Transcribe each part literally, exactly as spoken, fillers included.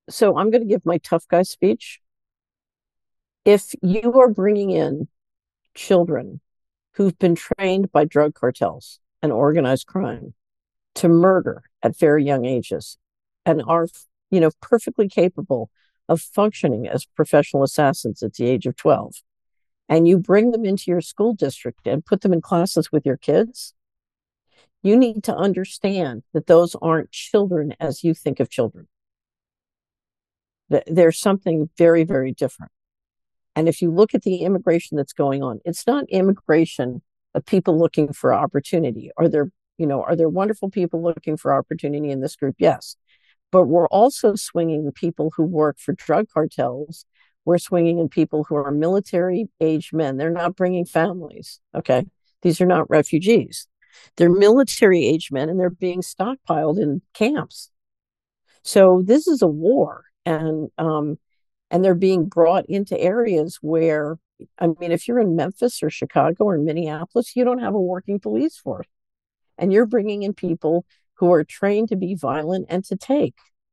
So I'm going to give my tough guy speech. If you are bringing in children who've been trained by drug cartels and organized crime to murder at very young ages and are, you know, perfectly capable of functioning as professional assassins at the age of twelve, and you bring them into your school district and put them in classes with your kids, you need to understand that those aren't children as you think of children. There's something very, very different. And if you look at the immigration that's going on, it's not immigration of people looking for opportunity. Are there, you know, are there wonderful people looking for opportunity in this group? Yes. But we're also swinging people who work for drug cartels. We're swinging in people who are military age men. They're not bringing families. Okay. These are not refugees. They're military age men and they're being stockpiled in camps. So this is a war. And, um, and they're being brought into areas where, I mean, if you're in Memphis or Chicago or Minneapolis, you don't have a working police force. And you're bringing in people who are trained to be violent and to take.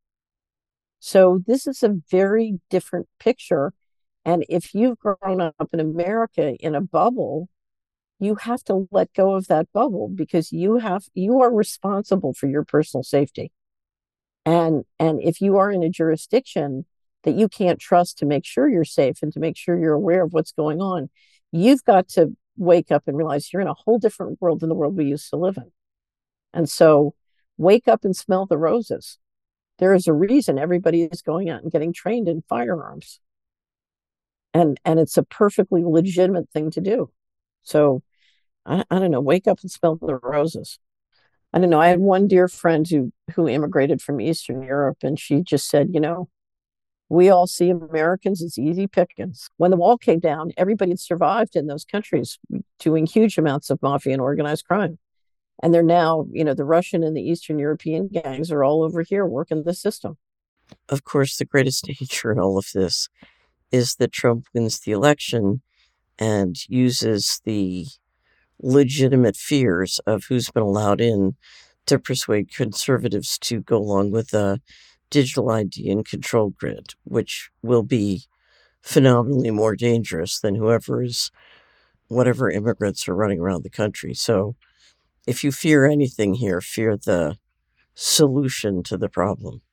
So this is a very different picture. And if you've grown up in America in a bubble, you have to let go of that bubble because you have you are responsible for your personal safety. And and if you are in a jurisdiction that you can't trust to make sure you're safe and to make sure you're aware of what's going on, you've got to wake up and realize you're in a whole different world than the world we used to live in. And so wake up and smell the roses. There is a reason everybody is going out and getting trained in firearms. And and it's a perfectly legitimate thing to do. So I, I don't know, wake up and smell the roses. I don't know. I had one dear friend who who immigrated from Eastern Europe, and she just said, you know, we all see Americans as easy pickings. When the wall came down, everybody had survived in those countries doing huge amounts of mafia and organized crime. And they're now, you know, the Russian and the Eastern European gangs are all over here working the system. Of course, the greatest danger in all of this is that Trump wins the election and uses the legitimate fears of who's been allowed in to persuade conservatives to go along with a digital I D and control grid, which will be phenomenally more dangerous than whoever is, whatever immigrants are running around the country. So if you fear anything here, fear the solution to the problem.